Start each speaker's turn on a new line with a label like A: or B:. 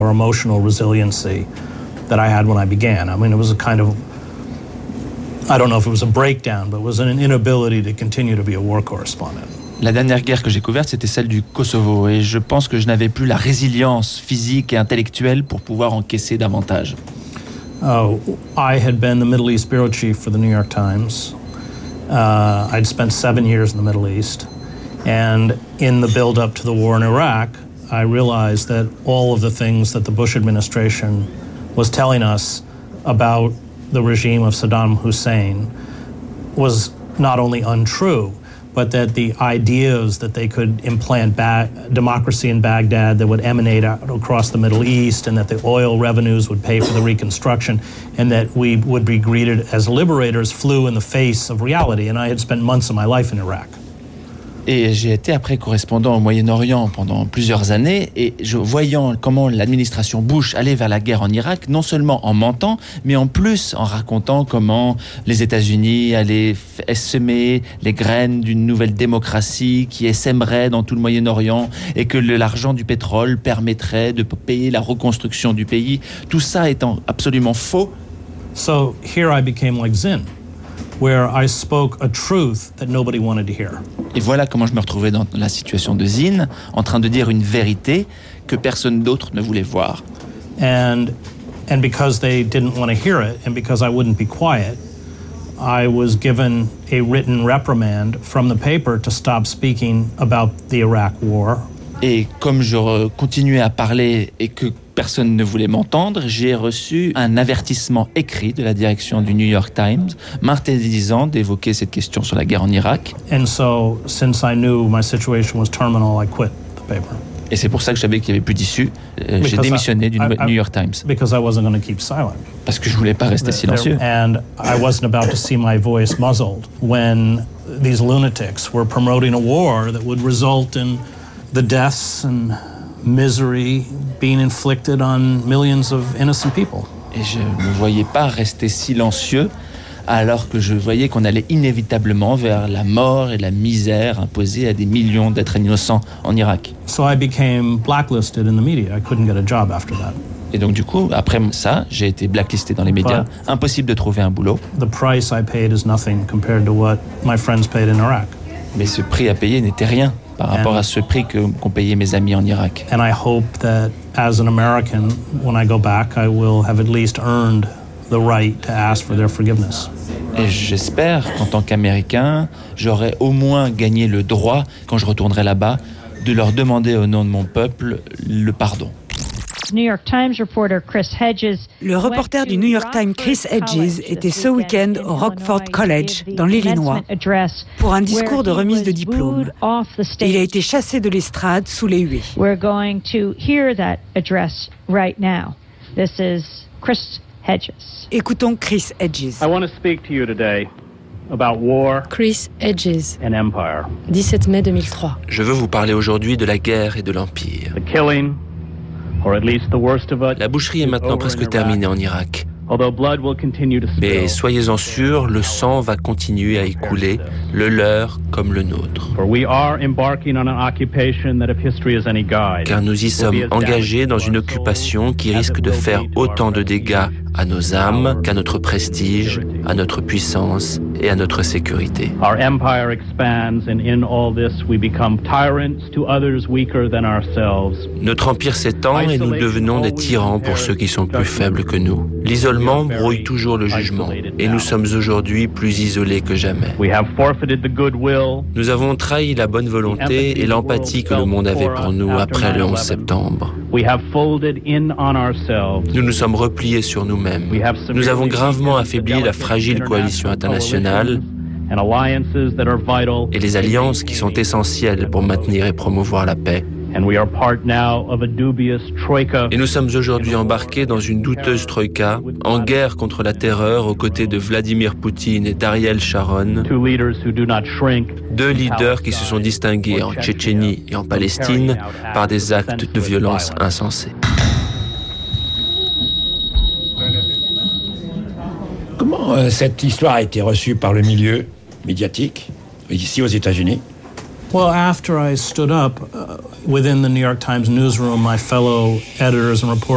A: or emotional resiliency that I had when I began. I mean, it was a kind of, I don't know if it was a breakdown, but it was an inability to continue to be a war correspondent.
B: La dernière guerre que j'ai couverte, c'était celle du Kosovo, et je pense que je n'avais plus la résilience physique et intellectuelle pour pouvoir encaisser davantage.
A: I had been the Middle East bureau chief for the New York Times. I'd spent 7 years in the Middle East. And in the build-up to the war in Iraq, I realized that all of the things that the Bush administration was telling us about the regime of Saddam Hussein was not only untrue, but that the ideas that they could implant democracy in Baghdad that would emanate out across the Middle East, and that the oil revenues would pay for the reconstruction, and that we would be greeted as liberators, flew in the face of reality. And I had spent months of my life in Iraq.
B: Et j'ai été après correspondant au Moyen-Orient pendant plusieurs années, et voyant comment l'administration Bush allait vers la guerre en Irak, non seulement en mentant, mais en plus en racontant comment les États-Unis allaient semer les graines d'une nouvelle démocratie qui essaimerait dans tout le Moyen-Orient, et que l'argent du pétrole permettrait de payer la reconstruction du pays. Tout ça étant absolument faux.
A: So here I became like Zinn, where I spoke a truth that nobody wanted to hear.
B: Et voilà comment je me retrouvais dans la situation de Zinn, en train de dire une vérité que personne d'autre ne voulait voir.
A: And because they didn't want to hear it, and because I wouldn't be quiet, I was given a written reprimand from the paper to stop speaking about the Iraq War.
B: Et comme je continuais à parler et que personne ne voulait m'entendre, j'ai reçu un avertissement écrit de la direction du New York Times m'interdisant d'évoquer cette question sur la guerre en Irak.
A: And so, since I knew my situation was terminal, I quit the paper.
B: Et c'est pour ça que je savais qu'il n'y avait plus d'issue. J'ai démissionné du New York Times.
A: Because I wasn't going to keep silent.
B: Parce que je voulais pas rester silencieux.
A: And I wasn't about to see my voice muzzled when these lunatics were promoting a war that would result in the deaths and misery being inflicted on millions of innocent people.
B: Et je ne voyais pas rester silencieux alors que je voyais qu'on allait inévitablement vers la mort et la misère imposée à des millions d'êtres innocents en Irak.
A: So I became blacklisted in the media. I couldn't get a job after that.
B: Et donc du coup, après ça, j'ai été blacklisté dans les médias. Impossible de trouver un boulot.
A: The price I paid is nothing compared to what my friends paid in Iraq.
B: Mais ce prix à payer n'était rien par rapport à ce prix qu'ont payé mes amis en Irak.
A: And I hope that as an American, when I go back, I will have at least earned the right to ask for their forgiveness.
B: Et j'espère qu'en tant qu'Américain, j'aurai au moins gagné le droit, quand je retournerai là-bas, de leur demander au nom de mon peuple le pardon.
C: Le reporter du New York Times, Chris Hedges, était ce week-end au Rockford College, dans l'Illinois, pour un discours de remise de diplôme. Et il a été chassé de l'estrade sous les huées. Écoutons Chris Hedges.
D: Chris Hedges, 17 mai 2003.
E: Je veux vous parler aujourd'hui de la guerre et de l'Empire. La boucherie est maintenant presque terminée en Irak. Mais soyez-en sûrs, le sang va continuer à écouler, le leur comme le nôtre. Car nous y sommes engagés dans une occupation qui risque de faire autant de dégâts à nos âmes qu'à notre prestige, à notre puissance et à notre sécurité. Notre empire s'étend et nous devenons des tyrans pour ceux qui sont plus faibles que nous. L'isolement brouille toujours le jugement et nous sommes aujourd'hui plus isolés que jamais. Nous avons trahi la bonne volonté et l'empathie que le monde avait pour nous après le 11 septembre. Nous nous sommes repliés sur nous-mêmes. Nous avons gravement affaibli la fragile coalition internationale et les alliances qui sont essentielles pour maintenir et promouvoir la paix. Et nous sommes aujourd'hui embarqués dans une douteuse troïka, en guerre contre la terreur aux côtés de Vladimir Poutine et d'Ariel Sharon, deux leaders qui se sont distingués en Tchétchénie et en Palestine par des actes de violence insensés.
F: Comment cette histoire a été reçue par le milieu médiatique, ici aux États-Unis?
A: Well, after I stood up within the New York Times newsroom, my fellow editors and reporters